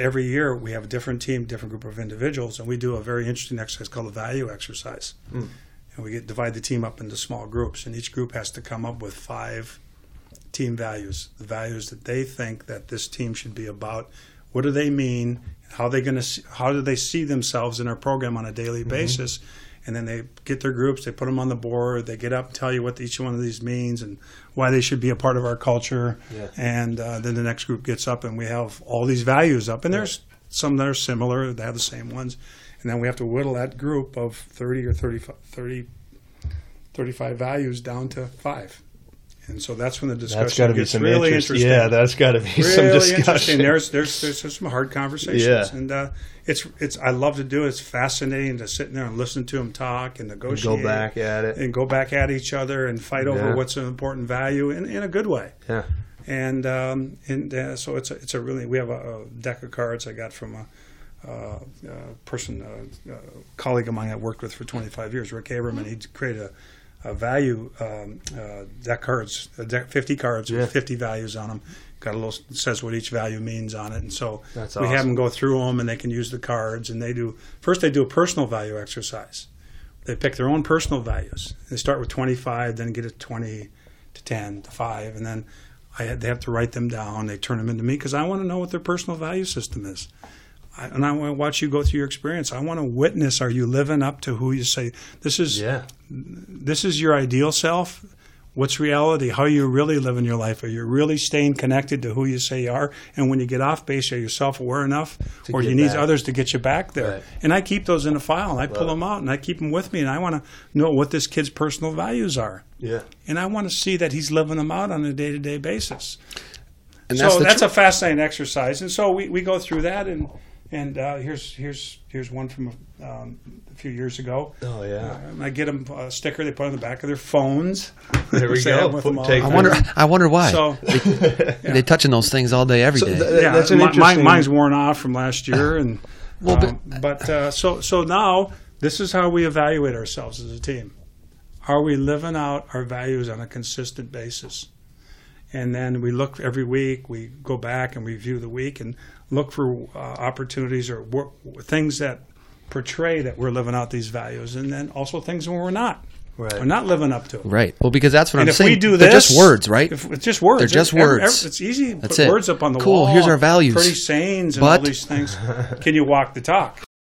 every year we have a different team, different group of individuals, and we do a very interesting exercise called the value exercise. And we divide the team up into small groups, and each group has to come up with 5 team values, the values that they think that this team should be about. What do they mean? How do they see themselves in our program on a daily basis? And then they get their groups, they put them on the board, they get up and tell you what each one of these means and why they should be a part of our culture. Yeah. And then the next group gets up and we have all these values up. And there's some that are similar, they have the same ones. And then we have to whittle that group of 30 or 35 values down to 5. And so that's when the discussion gets really interesting. Yeah, that's got to be really some discussion. There's some hard conversations. Yeah. And it's I love to do it. It's fascinating to sit in there and listen to them talk and negotiate. And go back at it. And go back at each other and fight over what's an important value in a good way. Yeah. And so it's a really, we have a deck of cards I got from a colleague of mine I worked with for 25 years, Rick Aberman. He created a value deck cards, 50 cards with 50 values on them. Got a little, says what each value means on it, and so we have them go through them, and they can use the cards. And they do a personal value exercise. They pick their own personal values. They start with 25, then get it 20 to 10 to 5, and then they have to write them down. They turn them into me because I want to know what their personal value system is. And I want to watch you go through your experience. I want to witness, are you living up to who you say, this is your ideal self? What's reality? How are you really living your life? Are you really staying connected to who you say you are? And when you get off base, are you self-aware enough? Or do you need others to get you back there? Right. And I keep those in a file, and I pull them out, and I keep them with me, and I want to know what this kid's personal values are. Yeah. And I want to see that he's living them out on a day-to-day basis. And that's a fascinating exercise. And so we go through that, and here's one from a few years ago. Oh yeah! I get them a sticker they put on the back of their phones. There we go. I wonder why. So they're touching those things all day, every day. That's an interesting. Mine's worn off from last year, and so now this is how we evaluate ourselves as a team. Are we living out our values on a consistent basis? And then we look every week. We go back and review the week and look for opportunities or things that portray that we're living out these values, and then also things when we're not. Right. We're not living up to it. Right. Well, because that's what I'm saying. If we do this, they're just words, right? It's just words. They're just words. It's easy to put words up on the wall. Cool. Here's our values. Pretty sayings and all these things. Can you walk the talk?